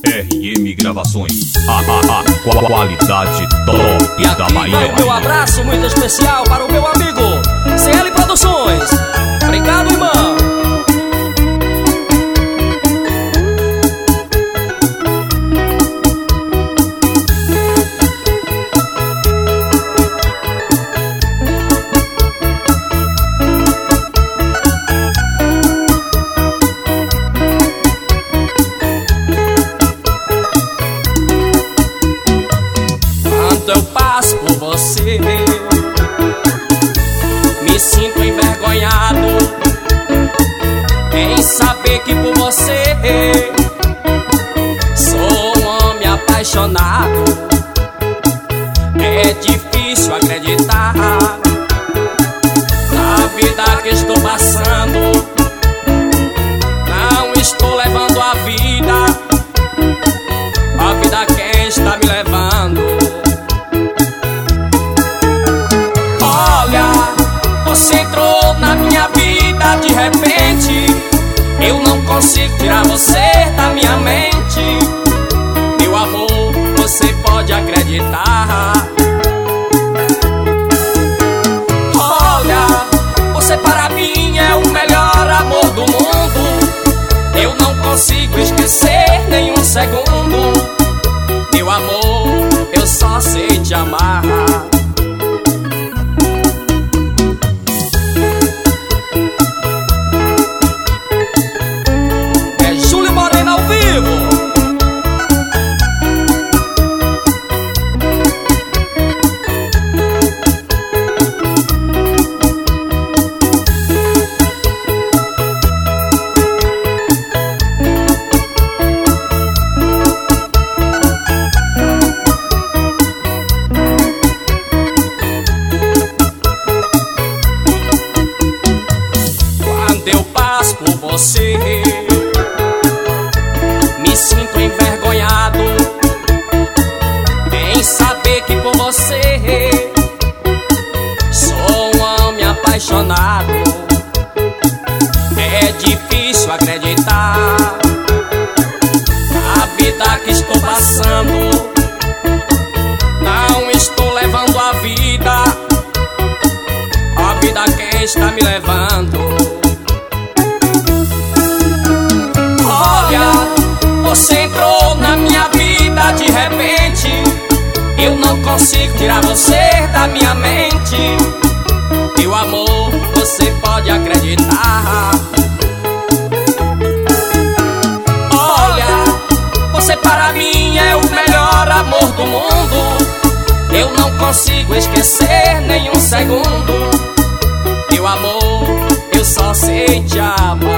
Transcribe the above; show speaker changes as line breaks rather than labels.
RM Gravações, a qualidade top
e aqui
da Bahia.
Vai o meu abraço muito especial para o meu amigo CL Produções. Obrigado, irmão. Eu passo por você, me sinto envergonhado em saber que por você sou um homem apaixonado. É difícil acreditar na vida que estou passando. Não estou levando a vida quem está me levando. Você entrou na minha vida de repente, eu não consigo tirar você da minha mente. Meu amor, você pode acreditar. Olha, você para mim é o melhor amor do mundo. Eu não consigo esquecer nem um segundo. Meu amor, eu só sei te amar. Eu passo por você, me sinto envergonhado em saber que por você sou um homem apaixonado. É difícil acreditar na vida que estou passando. Não estou levando a vida quem está me levando. Você entrou na minha vida de repente, eu não consigo tirar você da minha mente. Meu amor, você pode acreditar. Olha, você para mim é o melhor amor do mundo. Eu não consigo esquecer nem um segundo. Meu amor, eu só sei te amar.